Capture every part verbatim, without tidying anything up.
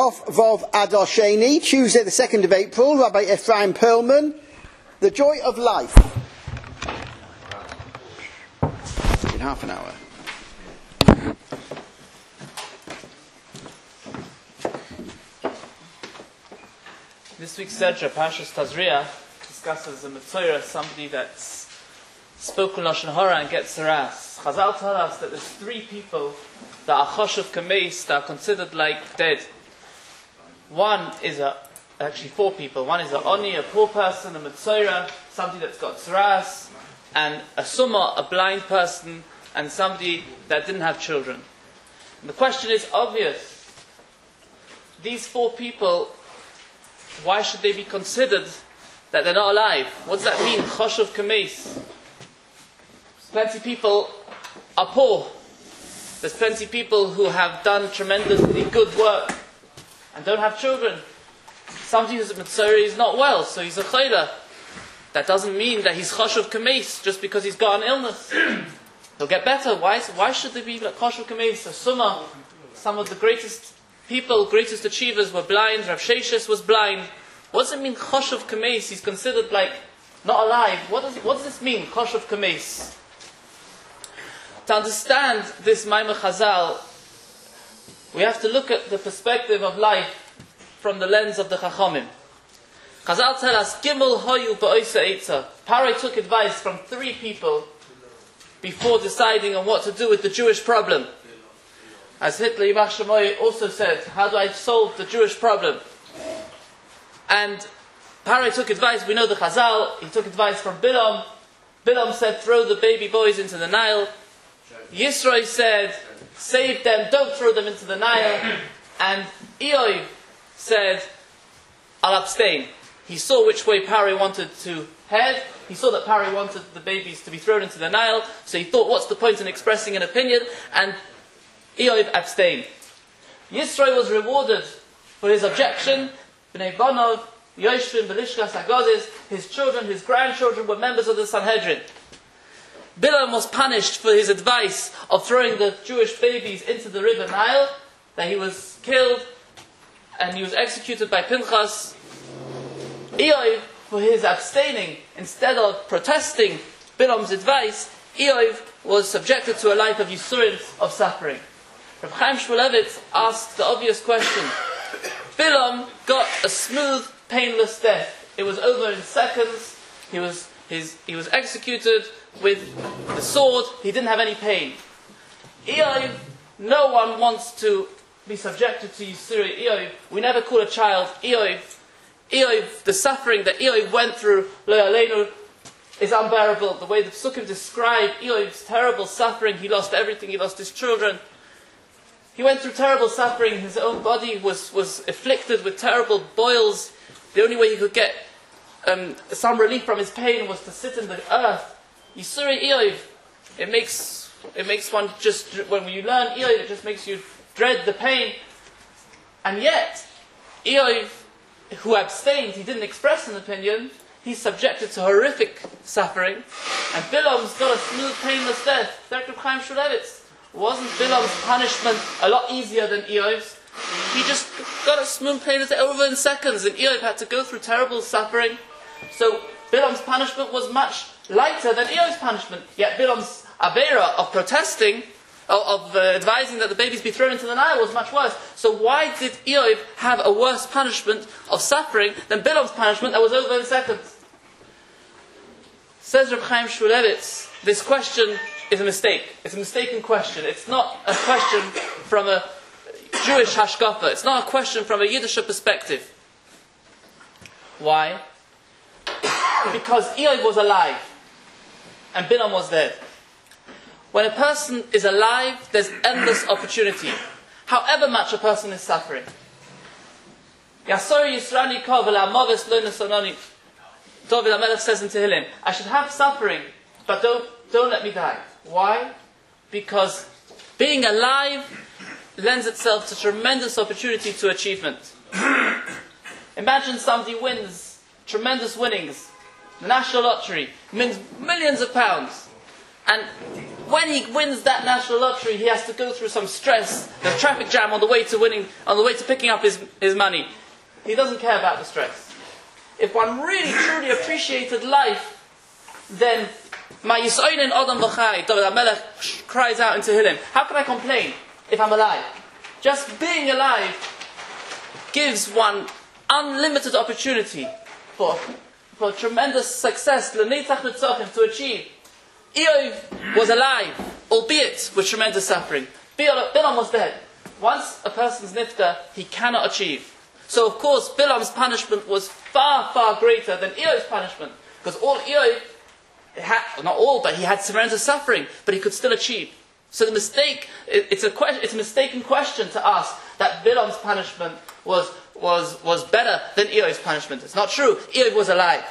Chof Vov Adar Sheni, Tuesday the second of April, Rabbi Ephraim Perlman, The Joy of Life. In half an hour. This week's Sedra, Parshas Tazria, discusses a Metzora, somebody that's spoken Lashon Hara and gets harassed. Chazal tell us that there's three people that are Choshev Kameis, that are considered like dead. One is a, actually four people. One is a Oni, a poor person, a Metzora, somebody that's got Tzaras, and a Summa, a blind person, and somebody that didn't have children. And the question is obvious. These four people, why should they be considered that they're not alive? What does that mean? Choshev Kameis. Plenty of people are poor. There's plenty of people who have done tremendously good work and don't have children. Somebody who's a Metzora is not well, so he's a Chayla. That doesn't mean that he's Choshev Kameis just because he's got an illness. He'll get better. Why, why should they be like Choshev Kameis? A Summa, some of the greatest people, greatest achievers were blind. Rav Sheshes was blind. What does it mean, Choshev Kameis? He's considered like not alive. What does, what does this mean, Choshev Kameis? To understand this Maimah Chazal, we have to look at the perspective of life from the lens of the Chachamim. Chazal tell us, Gimel Hoyu Ba'oisa Eitza. Parai took advice from three people before deciding on what to do with the Jewish problem. As Hitler Yimach Shemoy also said, how do I solve the Jewish problem? And Parai took advice, we know the Chazal, he took advice from Bilam. Bilam said, throw the baby boys into the Nile. Yisro said, save them, don't throw them into the Nile. And Eoy said, I'll abstain. He saw which way Parai wanted to head. He saw that Parai wanted the babies to be thrown into the Nile. So he thought, what's the point in expressing an opinion? And Eoy abstained. Yisro was rewarded for his objection. Bnei Banov, Yoshvin, Belishkas, Agadis, his children, his grandchildren were members of the Sanhedrin. Bilam was punished for his advice of throwing the Jewish babies into the river Nile, that he was killed and he was executed by Pinchas. Eoy, for his abstaining, instead of protesting Bilam's advice, Eoy was subjected to a life of Yisurin, of suffering. Rav Chaim Shmulevitz asked the obvious question. Bilam got a smooth, painless death. It was over in seconds. He was his he was executed with the sword. He didn't have any pain. Eoy, no one wants to be subjected to Yisuri. Eoy, we never call a child Eoy. Eoy, the suffering that Eoy went through, Lo Aleinu, is unbearable. The way the Psukim describe Eoy's terrible suffering, he lost everything. He lost his children. He went through terrible suffering. His own body was, was afflicted with terrible boils. The only way he could get um, some relief from his pain was to sit in the earth. Yisuri Eoy, it makes it makes one just, when you learn Eoy, it just makes you dread the pain. And yet, Eoy, who abstained, he didn't express an opinion, he's subjected to horrific suffering. And Bilam's got a smooth, painless death. Doctor Chaim Shmulevitz. Wasn't Bilam's punishment a lot easier than Eoy's? He just got a smooth painless death over in seconds, and Eoy had to go through terrible suffering. So Bilam's punishment was much lighter than Eoy's punishment. Yet Bilam's avera of protesting, of, of uh, advising that the babies be thrown into the Nile, was much worse. So why did Eoy have a worse punishment of suffering than Bilam's punishment that was over in seconds? Says Reb Chaim Shmulevitz, this question is a mistake. It's a mistaken question. It's not a question from a Jewish hashkafa. It's not a question from a Yiddish perspective. Why? Because Eoy was alive and Bilam was dead. When a person is alive, there's endless opportunity, however much a person is suffering. Yasor Yisrani Kov Amavis Lo Nesononi. David HaMelech says in Tehillim, I should have suffering, but don't don't let me die. Why? Because being alive lends itself to tremendous opportunity to achievement. Imagine somebody wins tremendous winnings, the national lottery, wins millions of pounds, and When he wins that national lottery, he has to go through some stress. There's traffic jam on the way to winning, on the way to picking up his, his money. He doesn't care about the stress. If one really truly appreciated life, then Ma Yisraelin Adam V'chai, David HaMelech cries out into Tehillim, how can I complain if I'm alive? Just being alive gives one unlimited opportunity for, for tremendous success, l'netzach netzachim, to achieve. Eov was alive, albeit with tremendous suffering. Bilam was dead. Once a person's nifta, he cannot achieve. So of course, Bilam's punishment was far, far greater than Eov's punishment. Because all Eov had, not all, but he had tremendous suffering, but he could still achieve. So the mistake, it's a, question, it's a mistaken question to ask that Bilam's punishment was, was, was better than Eov's punishment. It's not true. Eov was alive.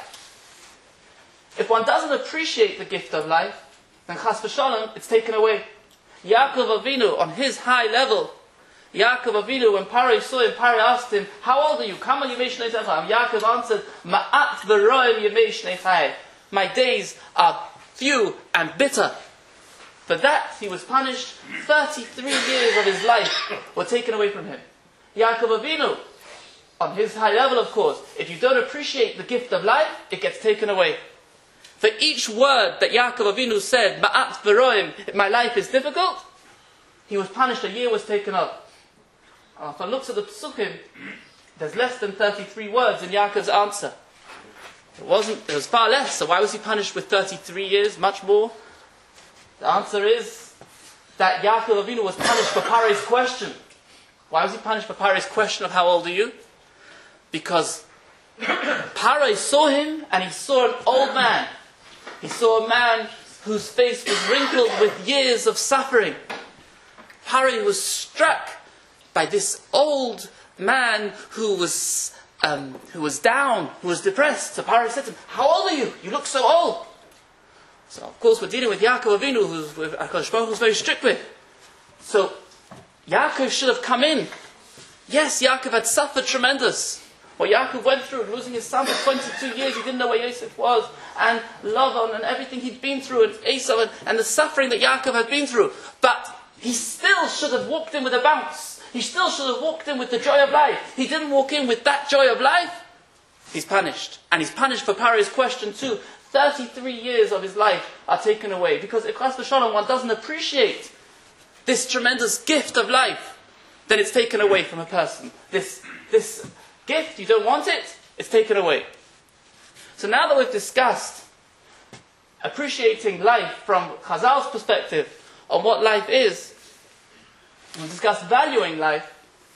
If one doesn't appreciate the gift of life, then chas v'shalom, it's taken away. Yaakov Avinu, on his high level, Yaakov Avinu, when Paro saw him, Paro asked him, how old are you? Kama yemei shnei chayim? Yaakov answered, Ma'at v'roim yemei shnei chayim. My days are few and bitter. For that, he was punished. thirty-three years of his life were taken away from him. Yaakov Avinu, on his high level, of course, if you don't appreciate the gift of life, it gets taken away. For each word that Yaakov Avinu said, Ma'at v'roim, my life is difficult, he was punished, a year was taken up. And if one looks at the Psukim, there's less than thirty-three words in Yaakov's answer. It wasn't, it was far less, so why was he punished with thirty-three years, much more? The answer is that Yaakov Avinu was punished for Paro's question. Why was he punished for Paro's question of how old are you? Because Paro saw him and he saw an old man. He saw a man whose face was wrinkled with years of suffering. Paro was struck by this old man who was um, who was down, who was depressed. So Paro said to him, how old are you? You look so old. So of course we're dealing with Yaakov Avinu, who HaKadosh Baruch Hu was very strict with. So Yaakov should have come in. Yes, Yaakov had suffered tremendous. What Yaakov went through, losing his son for twenty-two years, he didn't know where Yosef was, and Lavan, and everything he'd been through, and Esau, and, and the suffering that Yaakov had been through. But he still should have walked in with a bounce. He still should have walked in with the joy of life. He didn't walk in with that joy of life. He's punished. And he's punished for Paro's question too. thirty-three years of his life are taken away. Because if chas v'shalom one doesn't appreciate this tremendous gift of life, then it's taken away from a person. This, this gift, you don't want it, it's taken away. So now that we've discussed appreciating life from Chazal's perspective on what life is, we'll discuss valuing life.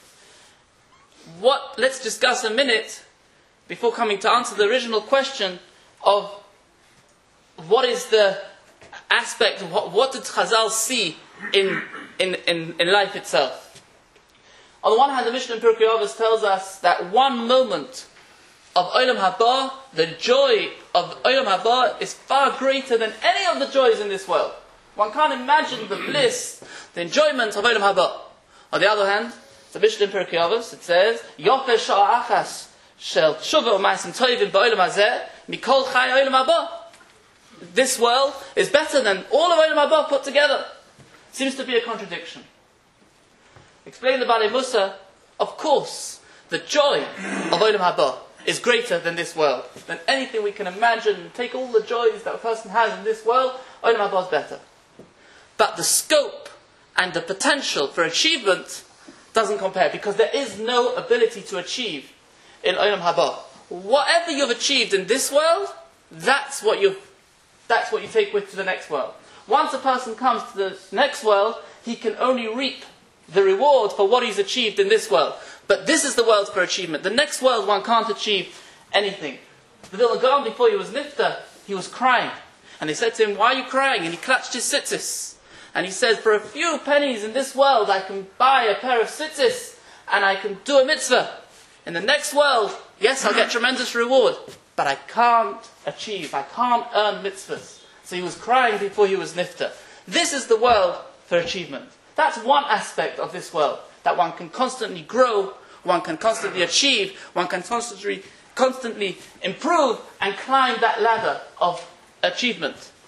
What, let's discuss a minute before coming to answer the original question of what is the aspect, what, what did Chazal see in, in, in, in life itself. On the one hand, the Mishnah in Pirkei Avos tells us that one moment of Olam Haba, the joy of Olam Haba, is far greater than any of the joys in this world. One can't imagine the bliss, the enjoyment of Olam Haba. On the other hand, the Mishnah in Pirkei Avos, it says, Yofeh sha'a achas shel tshuva u'ma'asim tovim ba'olam hazeh mikol chai Olam Haba. This world is better than all of Olam Haba put together. Seems to be a contradiction. Explain the Balei Musa, of course, the joy of Olam Haba is greater than this world. Than anything we can imagine. Take all the joys that a person has in this world, Olam Haba is better. But the scope and the potential for achievement doesn't compare, because there is no ability to achieve in Olam Haba. Whatever you've achieved in this world, that's what you that's what you take with to the next world. Once a person comes to the next world, he can only reap the reward for what he's achieved in this world. But this is the world for achievement. The next world, one can't achieve anything. The Vilna Gaon, before he was nifta, he was crying. And they said to him, why are you crying? And he clutched his tzitzis. And he said, for a few pennies in this world, I can buy a pair of tzitzis, and I can do a mitzvah. In the next world, yes, I'll get tremendous reward, but I can't achieve, I can't earn mitzvahs. So he was crying before he was nifta. This is the world for achievement. That's one aspect of this world, that one can constantly grow, one can constantly achieve, one can constantly, constantly improve and climb that ladder of achievement.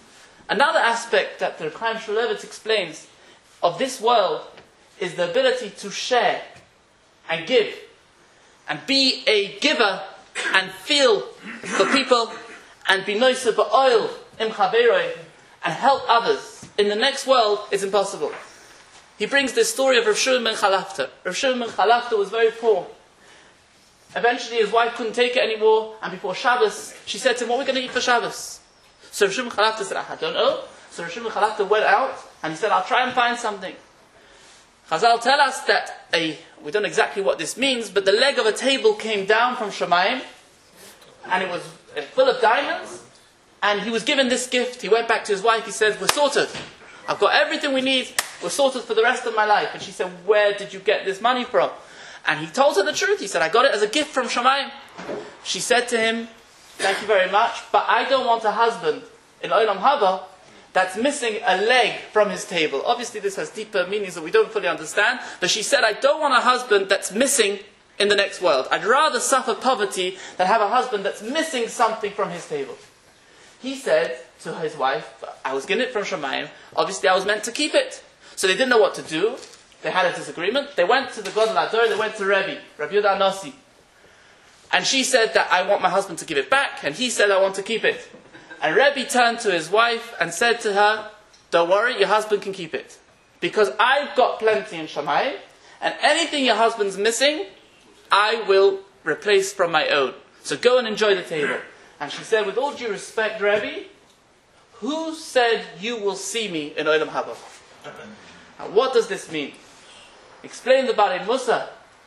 Another aspect that the Chaim Shmulevitz explains of this world is the ability to share and give and be a giver and feel for people and be noiseh ba'oil im chaveroi and help others. In the next world, it's impossible. He brings this story of Rav Shimon ben Chalafta. Rav Shimon ben Chalafta was very poor. Eventually his wife couldn't take it anymore, and before Shabbos, she said to him, what are we going to eat for Shabbos? So Rav Shimon ben Chalafta said, I don't know. So Rav Shimon ben Chalafta went out, and he said, I'll try and find something. Chazal tell us that, a, we don't know exactly what this means, but the leg of a table came down from Shemayim, and it was full of diamonds, and he was given this gift. He went back to his wife, he said, we're sorted. I've got everything we need, we're sorted for the rest of my life. And she said, where did you get this money from? And he told her the truth. He said, I got it as a gift from Shemayim. She said to him, thank you very much, but I don't want a husband in Olam Haba that's missing a leg from his table. Obviously this has deeper meanings that we don't fully understand, but she said, I don't want a husband that's missing in the next world. I'd rather suffer poverty than have a husband that's missing something from his table. He said to his wife, I was given it from Shemayim, obviously I was meant to keep it. So they didn't know what to do. They had a disagreement. They went to the Gadol Hador, they went to Rebbe, Rabbi Yehuda Nasi. And she said that I want my husband to give it back, and he said I want to keep it. And Rebbe turned to his wife and said to her, don't worry, your husband can keep it. Because I've got plenty in Shemayim, and anything your husband's missing, I will replace from my own. So go and enjoy the table. And she said, with all due respect, Rebbe, who said you will see me in Olam Haba? And what does this mean? Explain the Baalei Mussar.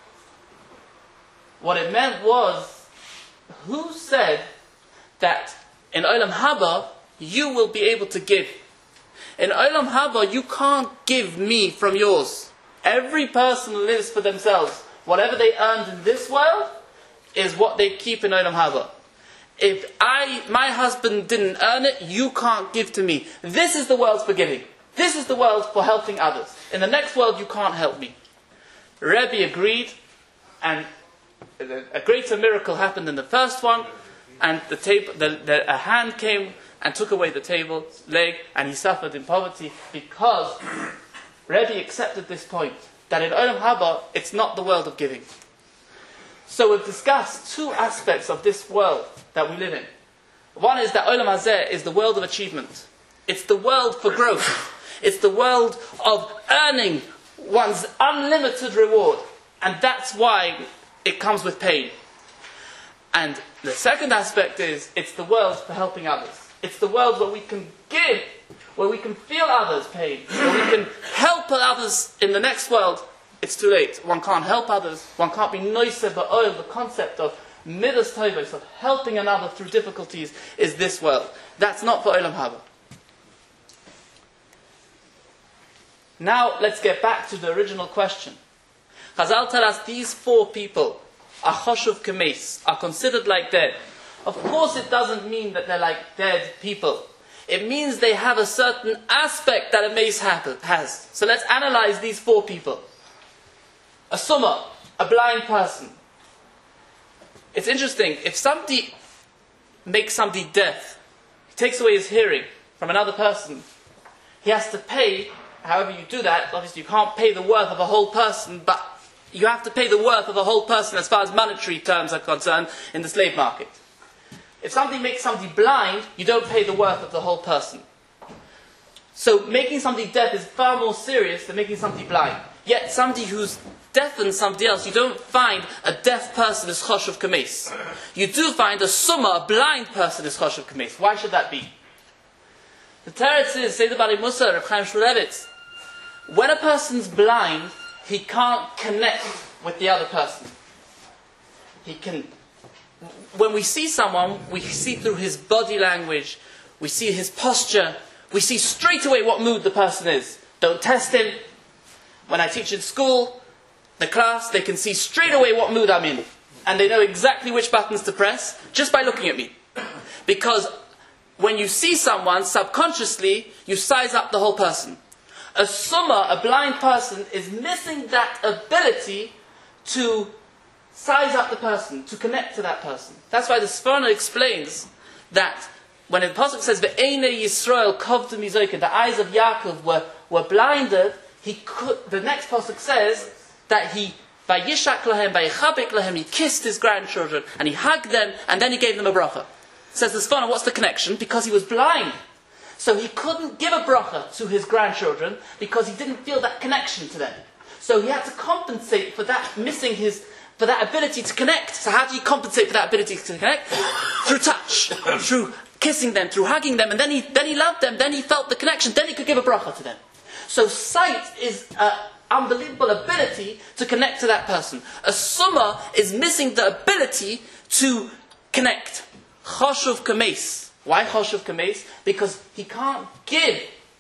What it meant was, who said that in Olam Haba you will be able to give? In Olam Haba you can't give me from yours. Every person lives for themselves. Whatever they earned in this world is what they keep in Olam Haba. If I, my husband didn't earn it, you can't give to me. This is the world for giving. This is the world for helping others. In the next world, you can't help me. Rebbe agreed, and a greater miracle happened in the first one, and the table, the, the, a hand came and took away the table leg, and he suffered in poverty because Rebbe accepted this point, that in Olam Haba, it's not the world of giving. So we've discussed two aspects of this world that we live in. One is that Olam Hazeh is the world of achievement. It's the world for growth. It's the world of earning one's unlimited reward. And that's why it comes with pain. And the second aspect is, it's the world for helping others. It's the world where we can give, where we can feel others' pain, where we can help others in the next world. It's too late. One can't help others. One can't be noiseh ba'oil. The concept of midas tovos, of helping another through difficulties, is this world. That's not for Olam Haba. Now let's get back to the original question. Chazal tell us these four people are choshuv kemes, are considered like dead. Of course it doesn't mean that they're like dead people. It means they have a certain aspect that a mace has. So let's analyze these four people. A summa, a blind person. It's interesting, if somebody makes somebody deaf, he takes away his hearing from another person, he has to pay, however you do that, obviously you can't pay the worth of a whole person, but you have to pay the worth of a whole person as far as monetary terms are concerned in the slave market. If somebody makes somebody blind, you don't pay the worth of the whole person. So making somebody deaf is far more serious than making somebody blind. Yet somebody who's deafens somebody else, you don't find a deaf person is choshuv kemes. You do find a summa, a blind person is choshuv kemes. Why should that be? The teretz is, say the Baalei Mussar, Reb Chaim Shmulevitz, when a person's blind, he can't connect with the other person. He can, when we see someone, we see through his body language, we see his posture, we see straight away what mood the person is. Don't test him. When I teach in school, the class, they can see straight away what mood I'm in. And they know exactly which buttons to press just by looking at me. Because when you see someone, subconsciously, you size up the whole person. A summa, a blind person, is missing that ability to size up the person, to connect to that person. That's why the Sforno explains that when the Pasuk says, Ve'enei Yisrael kovdu mizoken, the eyes of Yaakov were, were blinded, he could, the next Pasuk says that he, Vayishak lahem, Vayichabik lahem, he kissed his grandchildren, and he hugged them, and then he gave them a bracha. Says the Sfana, what's the connection? Because he was blind. So he couldn't give a bracha to his grandchildren, because he didn't feel that connection to them. So he had to compensate for that missing his, for that ability to connect. So how do you compensate for that ability to connect? Through touch, through kissing them, through hugging them, and then he then he loved them, then he felt the connection, then he could give a bracha to them. So sight is an unbelievable ability to connect to that person. A summa is missing the ability to connect. Choshuv kames. Why choshuv kames? Because he can't give.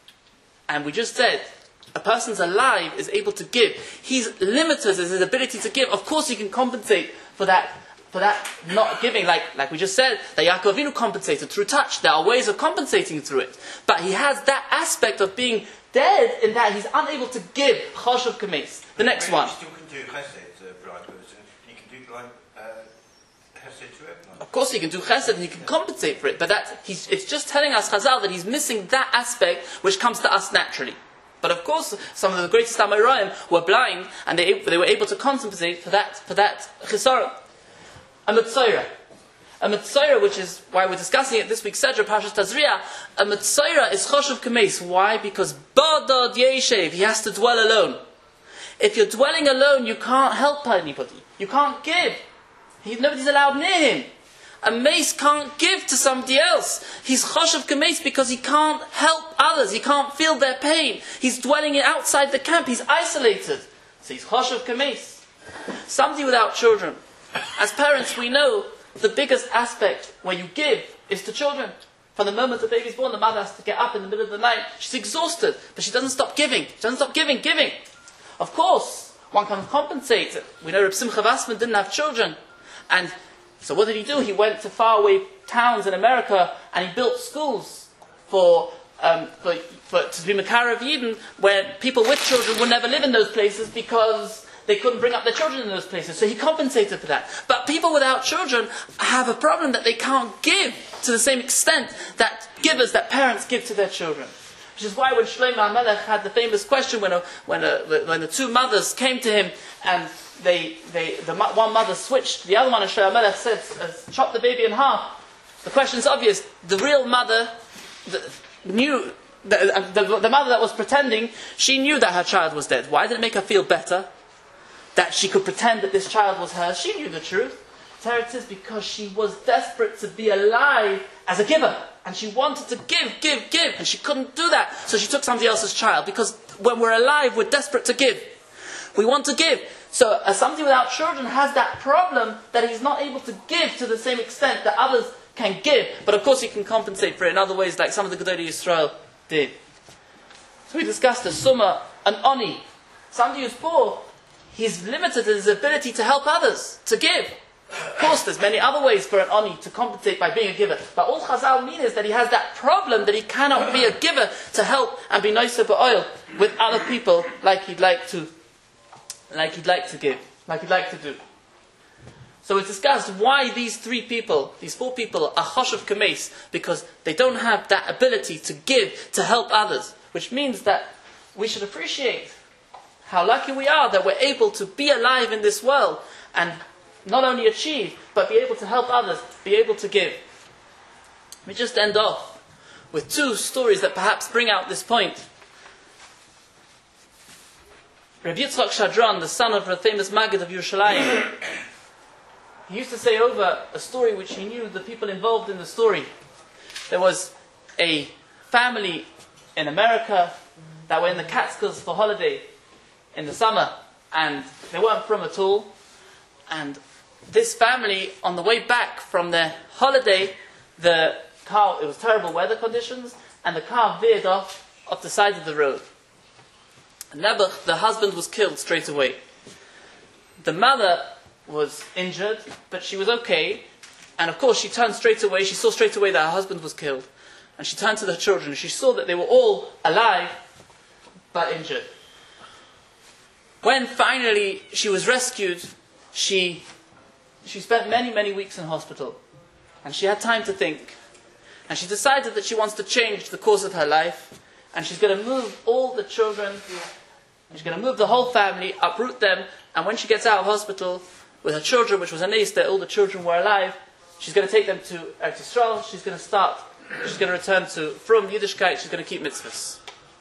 And we just said, a person's alive is able to give. He's limited in his ability to give. Of course he can compensate for that for that not giving, like, like we just said, that Yaakov Avinu compensated through touch. There are ways of compensating through it. But he has that aspect of being dead in that he's unable to give. Choshuv kames. The next one. You still can do chesed, uh, blind person. You can do blind uh, chesed to it. Of course he can do chesed and he can compensate for it. But that he's, it's just telling us, Chazal, that he's missing that aspect which comes to us naturally. But of course, some of the greatest Amoraim were blind, and they, they were able to compensate for that for that chisara. A Mitzayra. A Mitzayra, which is why we're discussing it this week, Sedra, Parshas Tazria. A Mitzayra is Choshuv Kames. Why? Because Badad Yeshev, he has to dwell alone. If you're dwelling alone, you can't help anybody. You can't give. He, nobody's allowed near him. A mace can't give to somebody else. He's choshev kames because he can't help others. He can't feel their pain. He's dwelling outside the camp. He's isolated. So he's choshev kames. Somebody without children. As parents, we know the biggest aspect where you give is to children. From the moment the baby's born, the mother has to get up in the middle of the night. She's exhausted, but she doesn't stop giving. She doesn't stop giving, giving. Of course, one can compensate. We know Reb Simcha Wassman didn't have children. And so what did he do? He went to faraway towns in America and he built schools for, um, for, for to be Makar of Eden, where people with children would never live in those places because they couldn't bring up their children in those places. So he compensated for that. But people without children have a problem that they can't give to the same extent that givers, that parents give to their children. Which is why when Shlomo HaMelech had the famous question when, a, when, a, when the two mothers came to him and they, they, the one mother switched the other one, and Shlomo HaMelech said, uh, chop the baby in half. The question is obvious. The real mother the, knew, the, the, the mother that was pretending, she knew that her child was dead. Why did it make her feel better that she could pretend that this child was hers? She knew the truth. It is because she was desperate to be alive as a giver. And she wanted to give, give, give. And she couldn't do that. So she took somebody else's child. Because when we're alive, we're desperate to give. We want to give. So uh, somebody without children has that problem that he's not able to give to the same extent that others can give. But of course he can compensate for it in other ways, like some of the Gedolei Yisrael did. So we discussed the Summa, an Oni. Somebody who's poor, he's limited in his ability to help others, to give. Of course, there's many other ways for an Oni to compensate by being a giver. But all Chazal mean is that he has that problem that he cannot be a giver to help and be nicer ba'oil with other people like he'd like to, like he'd like to give, like he'd like to do. So it's discussed why these three people, these four people, are choshev kames, because they don't have that ability to give, to help others. Which means that we should appreciate how lucky we are that we're able to be alive in this world and not only achieve, but be able to help others, be able to give. We just end off with two stories that perhaps bring out this point. Rabbi Yitzchak Shadran, the son of the famous Maggid of Yerushalayim, he used to say over a story which he knew the people involved in the story. There was a family in America that were in the Catskills for holiday in the summer, and they weren't from at all. And this family, on the way back from their holiday, the car, it was terrible weather conditions, and the car veered off off the side of the road. Nebuch, the husband, was killed straight away. The mother was injured, but she was okay. And of course, she turned straight away. She saw straight away that her husband was killed. And she turned to the children, and she saw that they were all alive, but injured. When finally she was rescued, she, she spent many, many weeks in hospital. And she had time to think. And she decided that she wants to change the course of her life, and she's going to move all the children, she's going to move the whole family, uproot them, and when she gets out of hospital with her children, which was a niece that all the children were alive, she's going to take them to Eretz Yisrael, she's going to start, she's going to return to Frum Yiddishkeit, she's going to keep mitzvahs.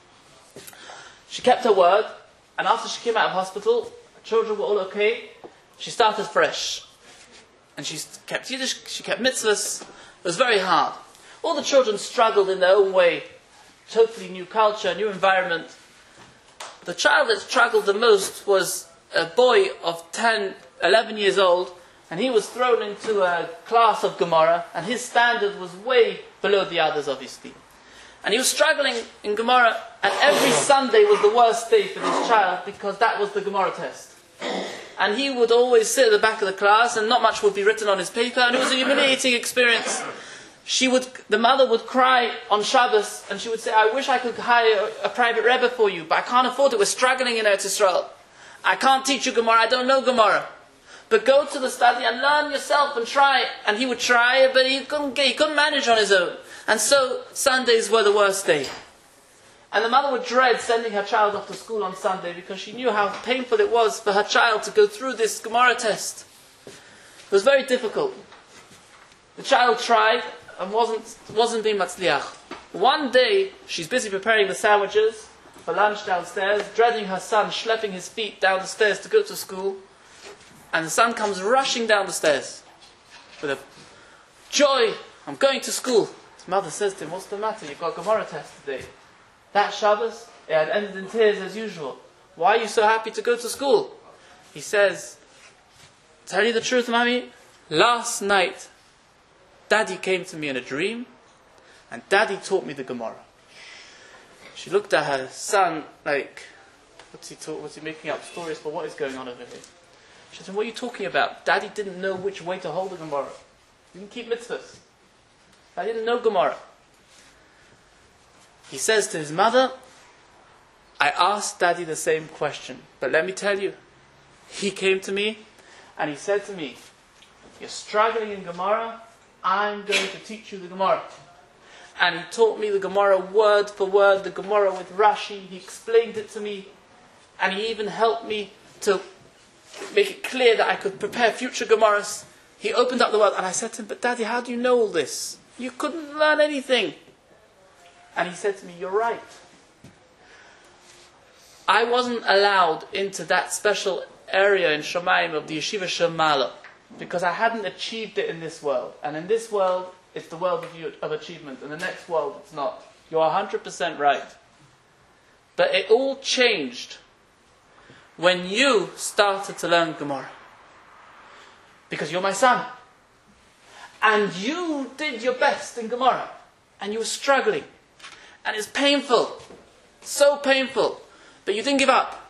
She kept her word, and after she came out of hospital, her children were all okay, she started fresh. And she kept Yiddish, she kept mitzvahs. It was very hard. All the children struggled in their own way. Totally new culture, new environment. The child that struggled the most was a boy of ten, eleven years old, and he was thrown into a class of Gemara, and his standard was way below the others, obviously. And he was struggling in Gemara, and every Sunday was the worst day for this child, because that was the Gemara test. And he would always sit at the back of the class, and not much would be written on his paper, and it was a humiliating experience. She would, the mother would cry on Shabbos, and she would say, I wish I could hire a, a private Rebbe for you, but I can't afford it, we're struggling in Eretz Yisrael. I can't teach you Gemara, I don't know Gemara. But go to the study and learn yourself and try. And he would try, but he couldn't, he couldn't manage on his own. And so, Sundays were the worst day. And the mother would dread sending her child off to school on Sunday because she knew how painful it was for her child to go through this Gemara test. It was very difficult. The child tried and wasn't, wasn't being matzliach. One day, she's busy preparing the sandwiches for lunch downstairs, dreading her son schlepping his feet down the stairs to go to school. And the son comes rushing down the stairs with a joy, I'm going to school. His mother says to him, what's the matter? You've got a Gemara test today. That Shabbos, it had ended in tears as usual. Why are you so happy to go to school? He says, tell you the truth, Mommy, last night, Daddy came to me in a dream, and Daddy taught me the Gemara. She looked at her son like, what's he, talk, what's he making up stories for? What is going on over here? She said, what are you talking about? Daddy didn't know which way to hold the Gemara. He didn't keep mitzvahs. I didn't know Gemara. He says to his mother, I asked Daddy the same question, but let me tell you, he came to me and he said to me, you're struggling in Gemara, I'm going to teach you the Gemara. And he taught me the Gemara word for word, the Gemara with Rashi, he explained it to me, and he even helped me to make it clear that I could prepare future Gemaras. He opened up the word, and I said to him, but Daddy, how do you know all this? You couldn't learn anything. And he said to me, you're right. I wasn't allowed into that special area in Shomayim of the Yeshiva Shemala because I hadn't achieved it in this world. And in this world, it's the world of, you, of achievement. In the next world, it's not. You're one hundred percent right. But it all changed when you started to learn Gemara. Because you're my son. And you did your best in Gemara. And you were struggling. And it's painful. So painful. But you didn't give up.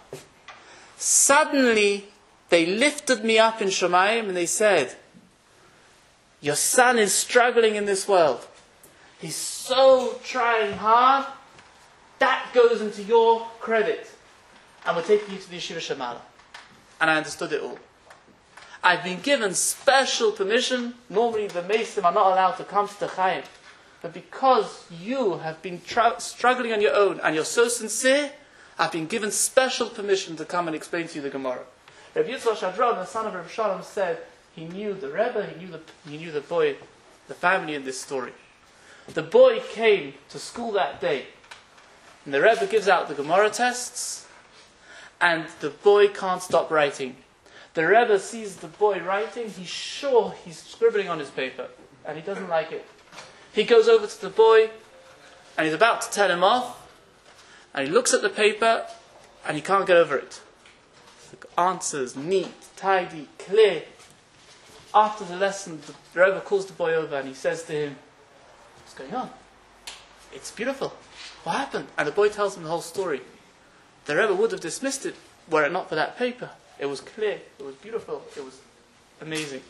Suddenly, they lifted me up in Shemayim and they said, your son is struggling in this world. He's so trying hard. That goes into your credit. And we're taking you to the Yeshiva Shemala. And I understood it all. I've been given special permission. Normally the Mesim are not allowed to come to the Chaim. But because you have been tra- struggling on your own and you're so sincere, I've been given special permission to come and explain to you the Gemara. Rabbi Yitzchak Shadron, the son of Rabbi Shalom, said he knew the Rebbe, he knew the, he knew the boy, the family in this story. The boy came to school that day. And the Rebbe gives out the Gemara tests. And the boy can't stop writing. The Rebbe sees the boy writing. He's sure he's scribbling on his paper. And he doesn't like it. He goes over to the boy. And he's about to tell him off. And he looks at the paper. And he can't get over it. The answers, neat, tidy, clear. After the lesson, the Rebbe calls the boy over. And he says to him, what's going on? It's beautiful. What happened? And the boy tells him the whole story. The Rebbe would have dismissed it were it not for that paper. It was clear, it was beautiful, it was amazing.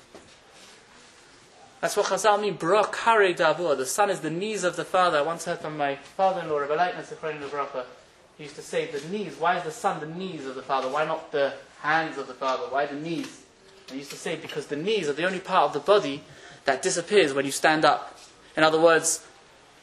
That's what Chazal mean, Bra Kare Davur. The son is the knees of the father. I once heard from my father-in-law, Rabbi Leitner Zechron Lebracha. He used to say, the knees, why is the son the knees of the father? Why not the hands of the father? Why the knees? And he used to say, because the knees are the only part of the body that disappears when you stand up. In other words,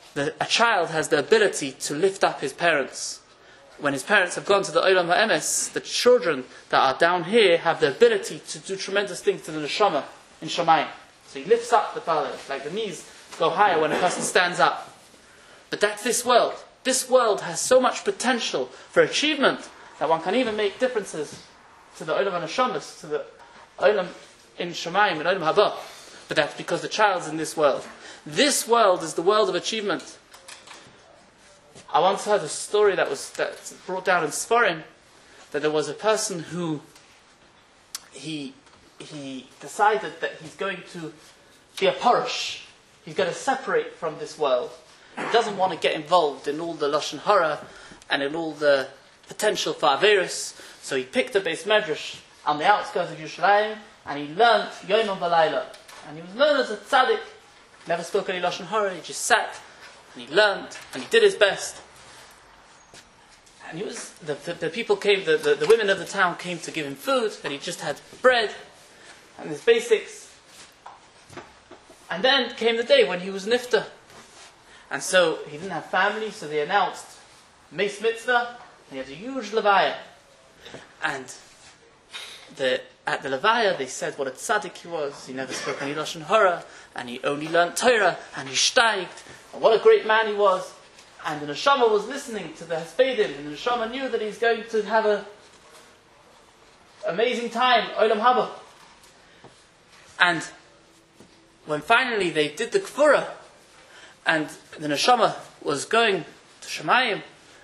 the, a child has the ability to lift up his parents. When his parents have gone to the Olam HaEmes, the children that are down here have the ability to do tremendous things to the neshama in Shamayim. So he lifts up the father, like the knees go higher when a person stands up. But that's this world. This world has so much potential for achievement that one can even make differences to the Olam HaNeshamas, to the Olam in Shamayim and Olam Haba. But that's because the child's in this world. This world is the world of achievement. I once heard a story that was that's brought down in Sfarim, that there was a person who he he decided that he's going to be a parish. He's going to separate from this world. He doesn't want to get involved in all the Lashon Hara and in all the potential for Averis. So he picked a Beis Medrash on the outskirts of Yerushalayim and he learned Yom V'Layla. And he was known as a tzaddik. Never spoke any Lashon Hara, he just sat and he learned and he did his best. And he was the, the, the people came, the, the, the women of the town came to give him food, and he just had bread and his basics. And then came the day when he was nifta. And so he didn't have family, so they announced Meis Mitzvah, and he had a huge levaya. And the, at the levaya they said what a tzaddik he was. He never spoke any Lashon Hara, and he only learned Torah, and he steigt, and what a great man he was. And the neshama was listening to the Hespedim, and the neshama knew that he's going to have a amazing time, Olam Haba. And when finally they did the Kfura, and the neshama was going to Shamayim,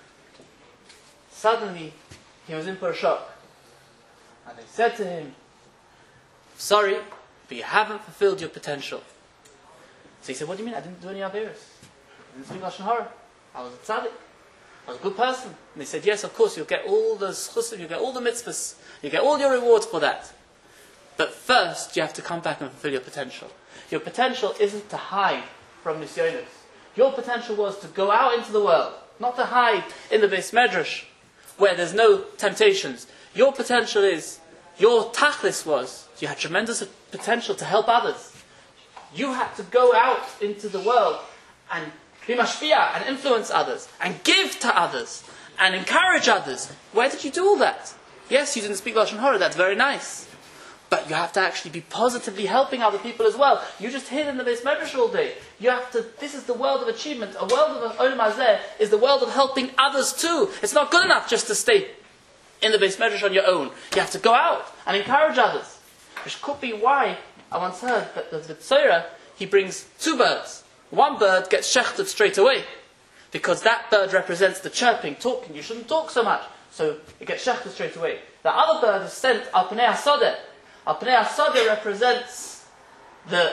suddenly he was in for a shock. And they said to him, sorry, but you haven't fulfilled your potential. So he said, what do you mean? I didn't do any Averis. I didn't speak Lashon Hara. I was a tzaddik. I was a good person. And they said, yes, of course, you'll get all the schusim, you'll get all the mitzvahs, you'll get all your rewards for that. But first, you have to come back and fulfill your potential. Your potential isn't to hide from nisyonos. Your potential was to go out into the world, not to hide in the Beis Medrash, where there's no temptations. Your potential is, your tachlis was, you had tremendous potential to help others. You had to go out into the world and be mashpia and influence others and give to others and encourage others. Where did you do all that? Yes, you didn't speak Lashon Hara, that's very nice. But you have to actually be positively helping other people as well. You just hid in the Beis Medrash all day. You have to, this is the world of achievement. A world of Olam Hazeh is the world of helping others too. It's not good enough just to stay in the Beis Medrash on your own. You have to go out and encourage others. Which could be why I once heard that the Tzorah, he brings two birds. One bird gets shechted straight away, because that bird represents the chirping, talking. You shouldn't talk so much, so it gets shechted straight away. The other bird is sent al pnei hasadeh. Al pnei hasadeh represents the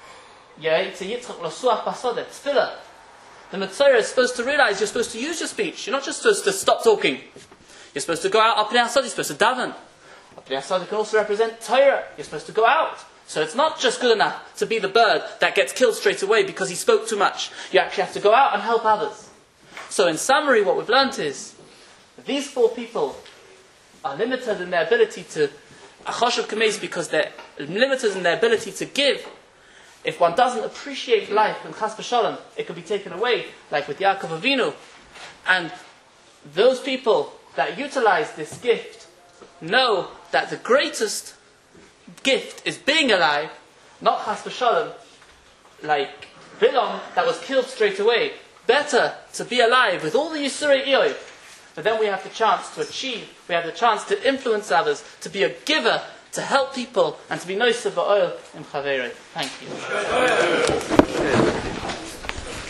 tefillah. The Metzora is supposed to realize you're supposed to use your speech. You're not just supposed to stop talking. You're supposed to go out al pnei hasadeh. You're supposed to daven. Al pnei hasadeh can also represent Torah. You're supposed to go out. So it's not just good enough to be the bird that gets killed straight away because he spoke too much. You actually have to go out and help others. So in summary, what we've learnt is that these four people are limited in their ability to achoshev kameis because they're limited in their ability to give. If one doesn't appreciate life in chas v'shalom, it could be taken away, like with Yaakov Avinu. And those people that utilize this gift know that the greatest gift is being alive, not chas v'shalom, like Bilam that was killed straight away. Better to be alive with all the Yisurei Iyov, but then we have the chance to achieve, we have the chance to influence others, to be a giver, to help people, and to be noiseh ba'oil im chaverei. Thank you.